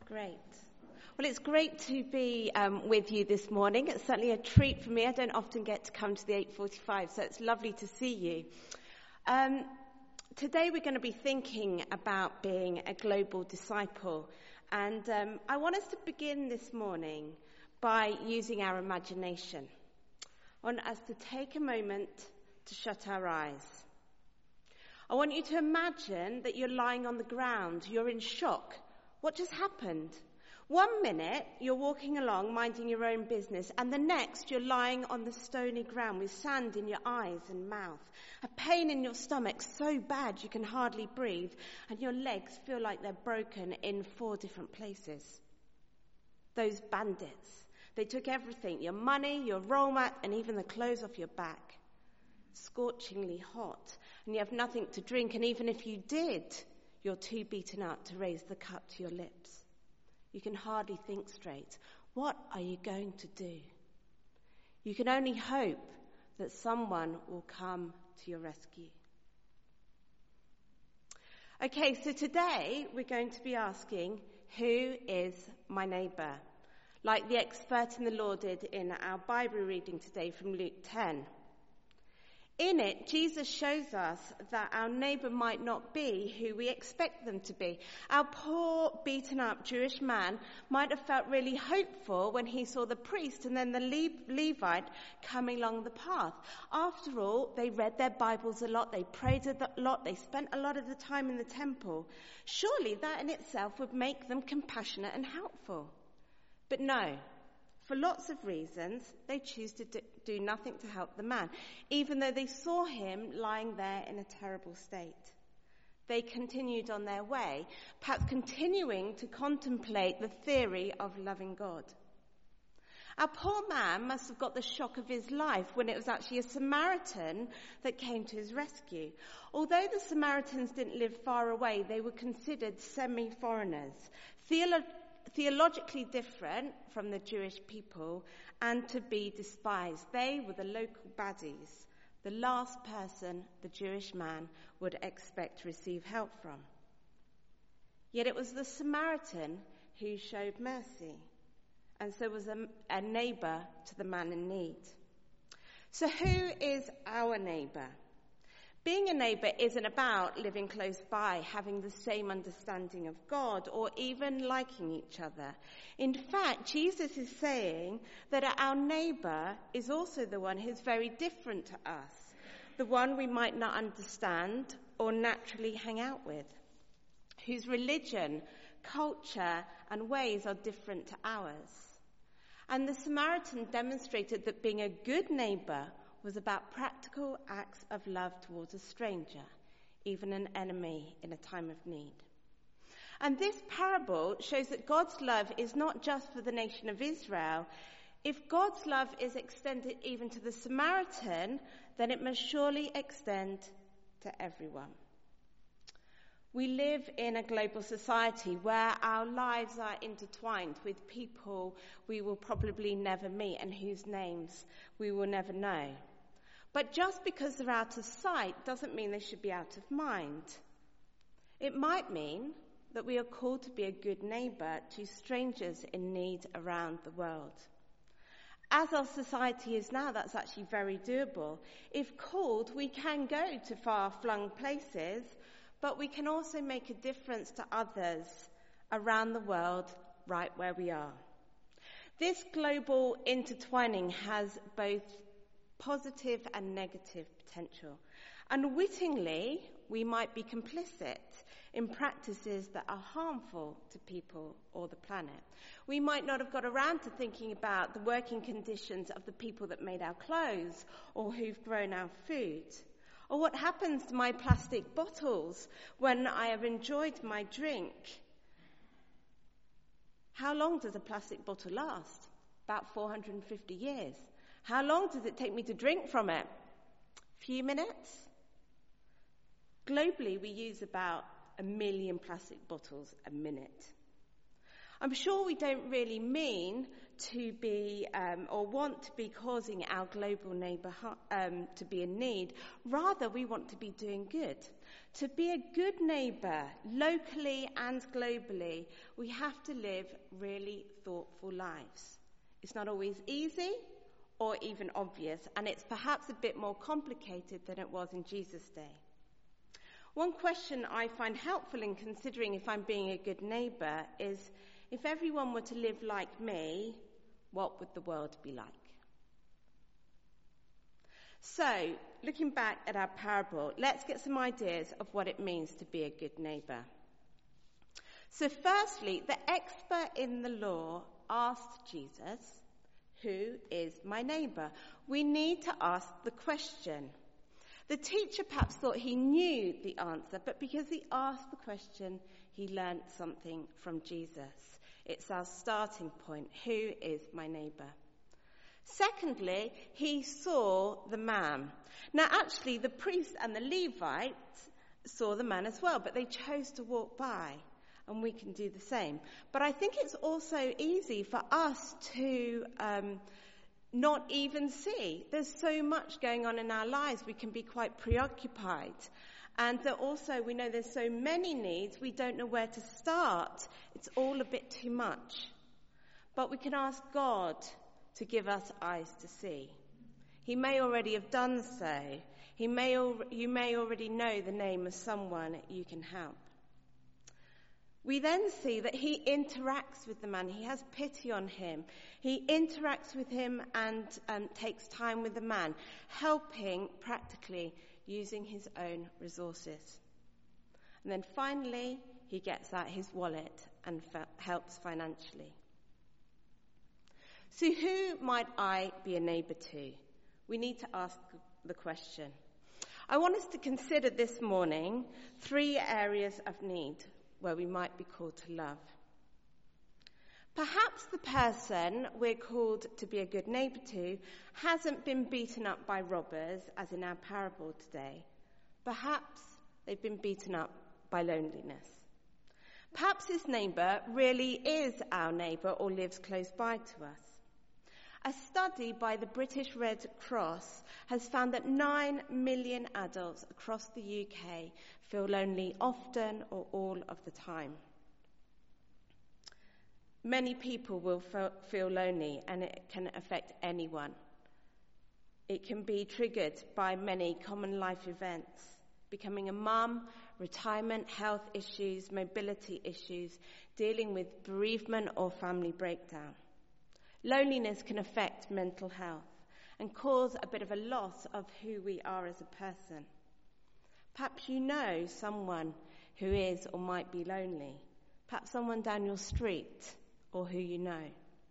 Great. Well, it's great to be with you this morning. It's certainly a treat for me. I don't often get to come to the 8:45, so it's lovely to see you. Today we're going to be thinking about being a global disciple. And I want us to begin this morning by using our imagination. I want us to take a moment to shut our eyes. I want you to imagine that you're lying on the ground. You're in shock. What just happened? 1 minute, you're walking along, minding your own business, and the next, you're lying on the stony ground with sand in your eyes and mouth, a pain in your stomach so bad you can hardly breathe, and your legs feel like they're broken in 4 different places. Those bandits, they took everything, your money, your roll mat, and even the clothes off your back. Scorchingly hot, and you have nothing to drink, and even if you did, you're too beaten up to raise the cup to your lips. You can hardly think straight. What are you going to do? You can only hope that someone will come to your rescue. Okay, so today we're going to be asking, who is my neighbour? Like the expert in the law did in our Bible reading today from Luke 10. In it, Jesus shows us that our neighbour might not be who we expect them to be. Our poor, beaten-up Jewish man might have felt really hopeful when he saw the priest and then the Levite coming along the path. After all, they read their Bibles a lot, they prayed a lot, they spent a lot of the time in the temple. Surely that in itself would make them compassionate and helpful. But no. For lots of reasons, they choose to do nothing to help the man, even though they saw him lying there in a terrible state. They continued on their way, perhaps continuing to contemplate the theory of loving God. Our poor man must have got the shock of his life when it was actually a Samaritan that came to his rescue. Although the Samaritans didn't live far away, they were considered semi-foreigners, theologically different from the Jewish people, and to be despised. They were the local baddies, the last person the Jewish man would expect to receive help from. Yet it was the Samaritan who showed mercy, and so was a neighbour to the man in need. So who is our neighbour? Being a neighbour isn't about living close by, having the same understanding of God, or even liking each other. In fact, Jesus is saying that our neighbour is also the one who's very different to us, the one we might not understand or naturally hang out with, whose religion, culture, and ways are different to ours. And the Samaritan demonstrated that being a good neighbour was about practical acts of love towards a stranger, even an enemy in a time of need. And this parable shows that God's love is not just for the nation of Israel. If God's love is extended even to the Samaritan, then it must surely extend to everyone. We live in a global society where our lives are intertwined with people we will probably never meet and whose names we will never know. But just because they're out of sight doesn't mean they should be out of mind. It might mean that we are called to be a good neighbour to strangers in need around the world. As our society is now, that's actually very doable. If called, we can go to far-flung places, but we can also make a difference to others around the world right where we are. This global intertwining has both positive and negative potential. Unwittingly, we might be complicit in practices that are harmful to people or the planet. We might not have got around to thinking about the working conditions of the people that made our clothes or who've grown our food. Or what happens to my plastic bottles when I have enjoyed my drink? How long does a plastic bottle last? About 450 years. How long does it take me to drink from it? A few minutes? Globally, we use about 1 million plastic bottles a minute. I'm sure we don't really mean to be or want to be causing our global neighbour to be in need. Rather, we want to be doing good, To be a good neighbour, locally and globally, we have to live really thoughtful lives. It's not always easy or even obvious, and it's perhaps a bit more complicated than it was in Jesus' day. One question I find helpful in considering if I'm being a good neighbour is, if everyone were to live like me, what would the world be like? So, looking back at our parable, let's get some ideas of what it means to be a good neighbour. So firstly, the expert in the law asked Jesus, "Who is my neighbour?" We need to ask the question. The teacher perhaps thought he knew the answer, but because he asked the question, he learnt something from Jesus. It's our starting point. Who is my neighbour? Secondly, he saw the man. Now, actually, the priest and the Levites saw the man as well, but they chose to walk by, and we can do the same. But I think it's also easy for us to not even see. There's so much going on in our lives. We can be quite preoccupied. And also, we know there's so many needs, we don't know where to start. It's all a bit too much. But we can ask God to give us eyes to see. He may already have done so. You may already know the name of someone you can help. We then see that he interacts with the man. He has pity on him. He interacts with him and takes time with the man, helping practically using his own resources. And then finally, he gets out his wallet and helps financially. So who might I be a neighbour to? We need to ask the question. I want us to consider this morning 3 areas of need where we might be called to love. Perhaps the person we're called to be a good neighbour to hasn't been beaten up by robbers, as in our parable today. Perhaps they've been beaten up by loneliness. Perhaps this neighbour really is our neighbour or lives close by to us. A study by the British Red Cross has found that 9 million adults across the UK feel lonely often or all of the time. Many people will feel lonely, and it can affect anyone. It can be triggered by many common life events: becoming a mum, retirement, health issues, mobility issues, dealing with bereavement or family breakdown. Loneliness can affect mental health and cause a bit of a loss of who we are as a person. Perhaps you know someone who is or might be lonely. Perhaps someone down your street or who you know.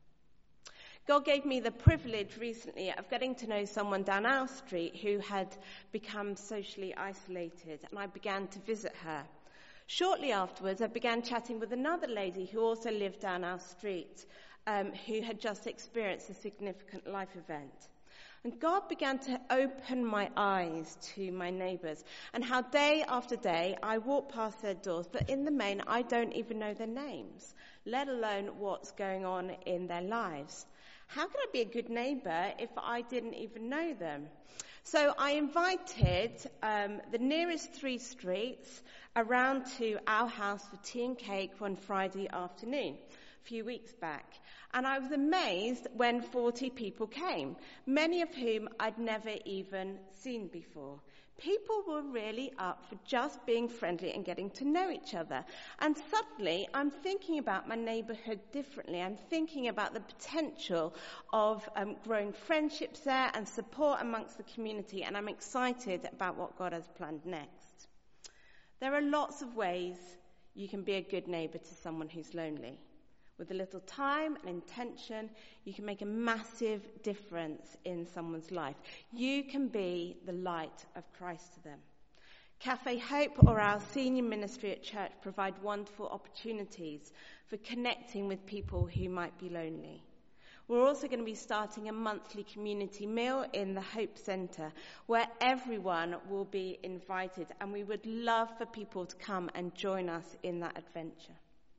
God gave me the privilege recently of getting to know someone down our street who had become socially isolated, and I began to visit her. Shortly afterwards, I began chatting with another lady who also lived down our street, who had just experienced a significant life event. And God began to open my eyes to my neighbours and how day after day I walk past their doors, but in the main I don't even know their names, let alone what's going on in their lives. How could I be a good neighbour if I didn't even know them? So I invited the nearest 3 streets around to our house for tea and cake one Friday afternoon a few weeks back. And I was amazed when 40 people came, many of whom I'd never even seen before. People were really up for just being friendly and getting to know each other. And suddenly, I'm thinking about my neighbourhood differently. I'm thinking about the potential of growing friendships there and support amongst the community. And I'm excited about what God has planned next. There are lots of ways you can be a good neighbour to someone who's lonely. With a little time and intention, you can make a massive difference in someone's life. You can be the light of Christ to them. Cafe Hope or our senior ministry at church provide wonderful opportunities for connecting with people who might be lonely. We're also going to be starting a monthly community meal in the Hope Centre where everyone will be invited, and we would love for people to come and join us in that adventure.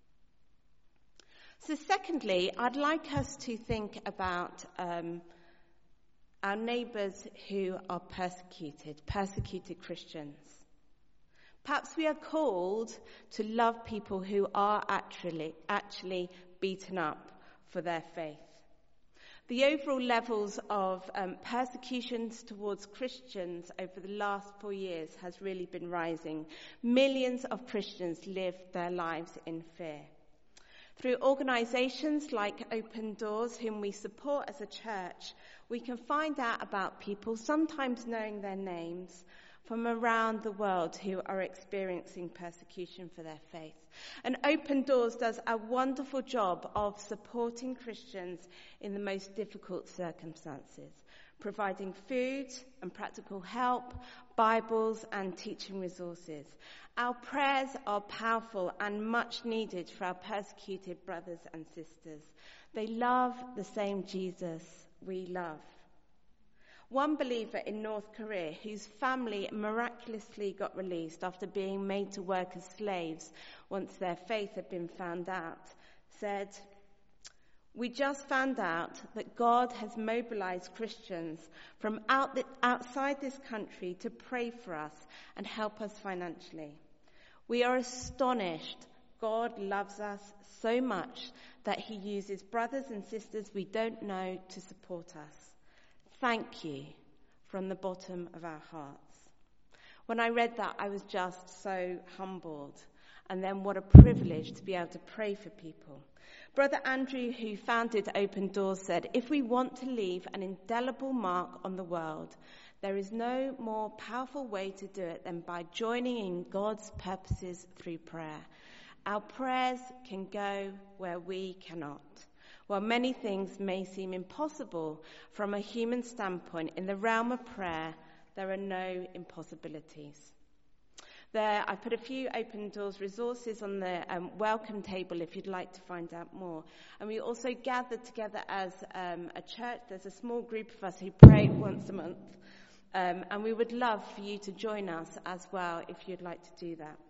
So secondly, I'd like us to think about our neighbours who are persecuted Christians. Perhaps we are called to love people who are actually beaten up for their faith. The overall levels of persecutions towards Christians over the last 4 years has really been rising. Millions of Christians live their lives in fear. Through organisations like Open Doors, whom we support as a church, we can find out about people, sometimes knowing their names, from around the world who are experiencing persecution for their faith. And Open Doors does a wonderful job of supporting Christians in the most difficult circumstances, providing food and practical help, Bibles and teaching resources. Our prayers are powerful and much needed for our persecuted brothers and sisters. They love the same Jesus we love. One believer in North Korea, whose family miraculously got released after being made to work as slaves once their faith had been found out, said, "We just found out that God has mobilized Christians from outside this country to pray for us and help us financially. We are astonished God loves us so much that he uses brothers and sisters we don't know to support us. Thank you from the bottom of our hearts." When I read that, I was just so humbled. And then what a privilege to be able to pray for people. Brother Andrew, who founded Open Doors, said, "If we want to leave an indelible mark on the world, there is no more powerful way to do it than by joining in God's purposes through prayer. Our prayers can go where we cannot. While many things may seem impossible from a human standpoint, in the realm of prayer, there are no impossibilities." There, I put a few Open Doors resources on the welcome table if you'd like to find out more. And we also gather together as a church. There's a small group of us who pray once a month. And we would love for you to join us as well if you'd like to do that.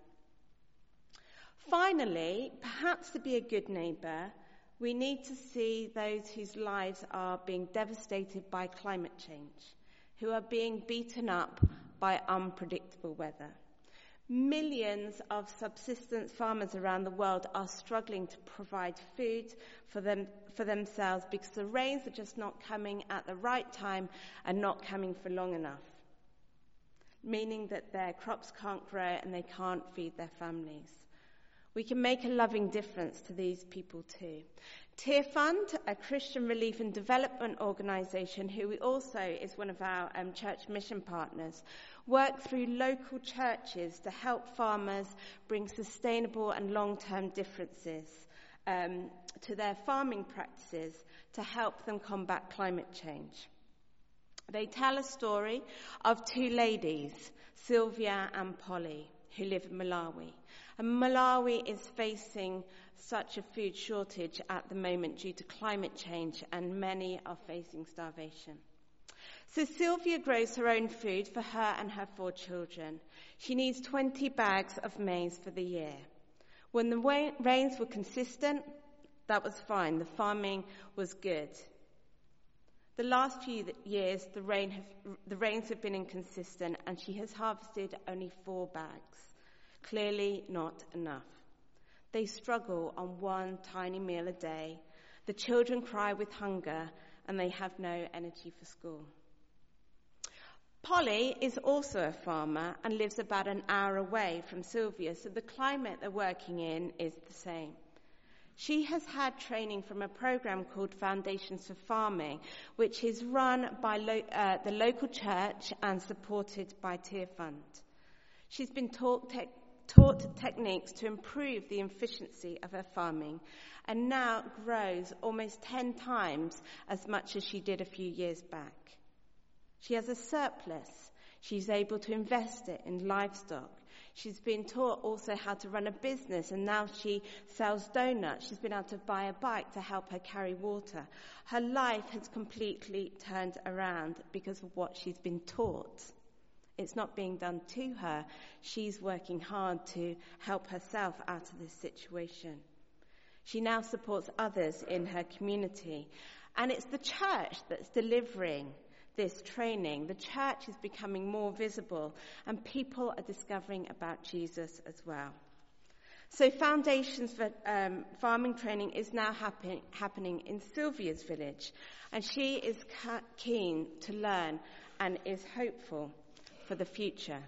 Finally, perhaps to be a good neighbour, we need to see those whose lives are being devastated by climate change, who are being beaten up by unpredictable weather. Millions of subsistence farmers around the world are struggling to provide food for themselves because the rains are just not coming at the right time and not coming for long enough, meaning that their crops can't grow and they can't feed their families. We can make a loving difference to these people too. Tear Fund, a Christian relief and development organisation who also is one of our church mission partners, work through local churches to help farmers bring sustainable and long-term differences to their farming practices to help them combat climate change. They tell a story of two ladies, Sylvia and Polly, who live in Malawi. And Malawi is facing such a food shortage at the moment due to climate change, and many are facing starvation. So Sylvia grows her own food for her and her 4 children. She needs 20 bags of maize for the year. When the rains were consistent, that was fine. The farming was good. The last few years, the rains have been inconsistent, and she has harvested only 4 bags. Clearly not enough. They struggle on one tiny meal a day. The children cry with hunger, and they have no energy for school. Polly is also a farmer and lives about an hour away from Sylvia, so the climate they're working in is the same. She has had training from a program called Foundations for Farming, which is run by the local church and supported by Tear Fund. She's been taught techniques to improve the efficiency of her farming and now grows almost 10 times as much as she did a few years back. She has a surplus. She's able to invest it in livestock. She's been taught also how to run a business, and now she sells donuts. She's been able to buy a bike to help her carry water. Her life has completely turned around because of what she's been taught. It's not being done to her. She's working hard to help herself out of this situation. She now supports others in her community. And it's the church that's delivering this training, the church is becoming more visible and people are discovering about Jesus as well. So Foundations for Farming Training is now happening in Sylvia's village, and she is keen to learn and is hopeful for the future.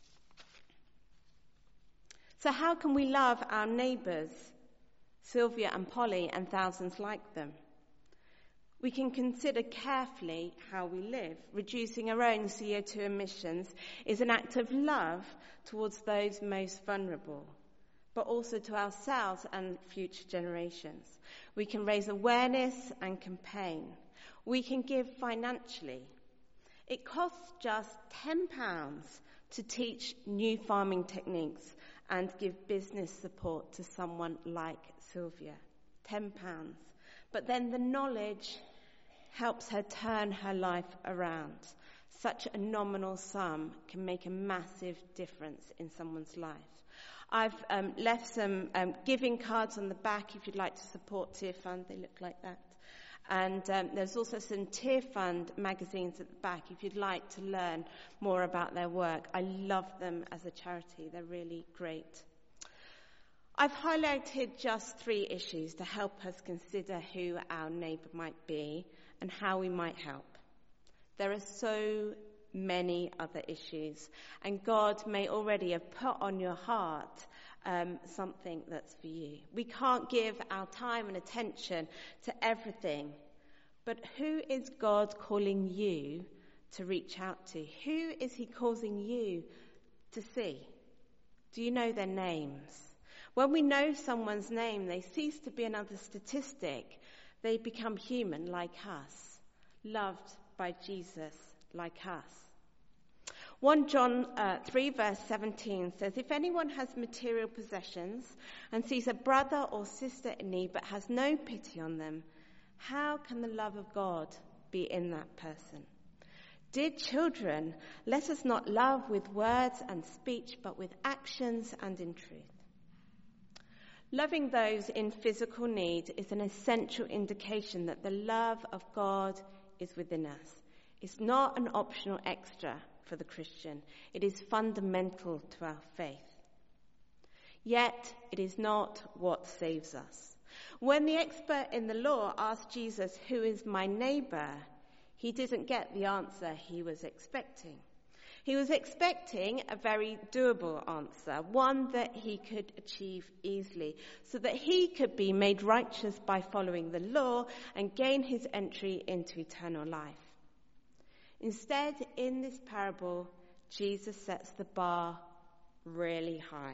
So how can we love our neighbours, Sylvia and Polly and thousands like them? We can consider carefully how we live. Reducing our own CO2 emissions is an act of love towards those most vulnerable, but also to ourselves and future generations. We can raise awareness and campaign. We can give financially. It costs just £10 to teach new farming techniques and give business support to someone like Sylvia. £10. But then the knowledge helps her turn her life around. Such a nominal sum can make a massive difference in someone's life. I've left some giving cards on the back if you'd like to support Tear Fund. They look like that. And there's also some Tear Fund magazines at the back if you'd like to learn more about their work. I love them as a charity. They're really great. I've highlighted just 3 issues to help us consider who our neighbour might be and how we might help. There are so many other issues, and God may already have put on your heart something that's for you. We can't give our time and attention to everything, but who is God calling you to reach out to? Who is he causing you to see? Do you know their names? When we know someone's name, they cease to be another statistic. They become human like us, loved by Jesus like us. 1 John 3 verse 17 says, if anyone has material possessions and sees a brother or sister in need but has no pity on them, how can the love of God be in that person? Dear children, let us not love with words and speech, but with actions and in truth. Loving those in physical need is an essential indication that the love of God is within us. It's not an optional extra for the Christian. It is fundamental to our faith. Yet, it is not what saves us. When the expert in the law asked Jesus, who is my neighbour, he didn't get the answer he was expecting. He was expecting a very doable answer, one that he could achieve easily, so that he could be made righteous by following the law and gain his entry into eternal life. Instead, in this parable, Jesus sets the bar really high.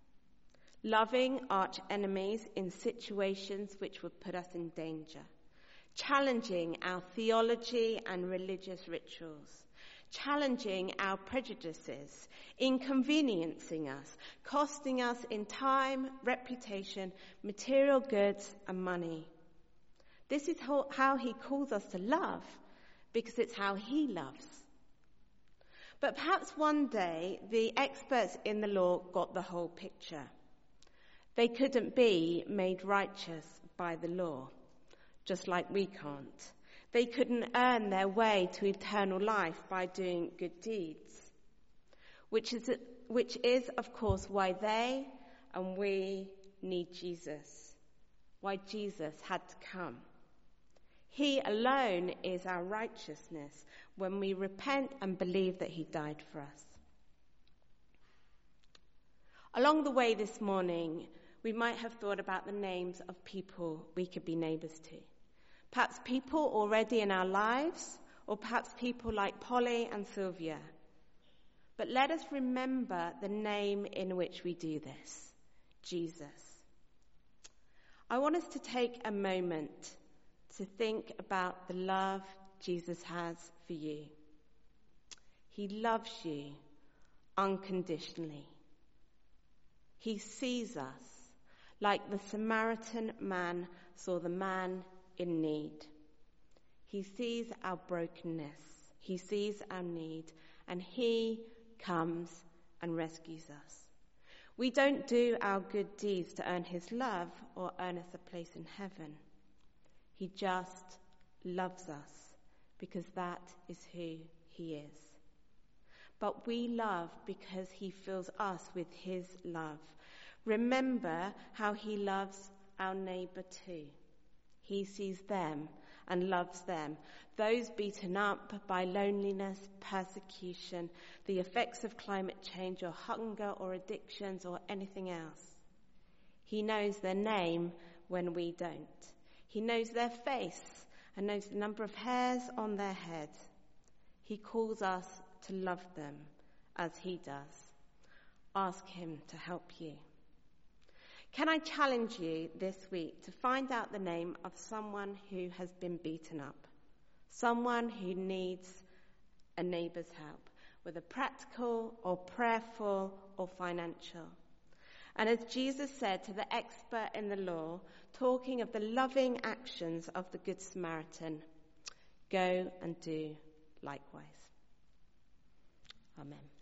Loving arch enemies in situations which would put us in danger. Challenging our theology and religious rituals. Challenging our prejudices, inconveniencing us, costing us in time, reputation, material goods, and money. This is how he calls us to love, because it's how he loves. But perhaps one day the experts in the law got the whole picture. They couldn't be made righteous by the law, just like we can't. They couldn't earn their way to eternal life by doing good deeds, which is, of course, why they and we need Jesus, why Jesus had to come. He alone is our righteousness when we repent and believe that he died for us. Along the way this morning, we might have thought about the names of people we could be neighbours to. Perhaps people already in our lives, or perhaps people like Polly and Sylvia. But let us remember the name in which we do this, Jesus. I want us to take a moment to think about the love Jesus has for you. He loves you unconditionally. He sees us like the Samaritan man saw the man in need. He sees our brokenness. He sees our need, and he comes and rescues us. We don't do our good deeds to earn his love or earn us a place in heaven. He just loves us because that is who he is. But we love because he fills us with his love. Remember how he loves our neighbour too. He sees them and loves them, those beaten up by loneliness, persecution, the effects of climate change or hunger or addictions or anything else. He knows their name when we don't. He knows their face and knows the number of hairs on their head. He calls us to love them as he does. Ask him to help you. Can I challenge you this week to find out the name of someone who has been beaten up, someone who needs a neighbour's help, whether practical or prayerful or financial? And as Jesus said to the expert in the law, talking of the loving actions of the Good Samaritan, go and do likewise. Amen.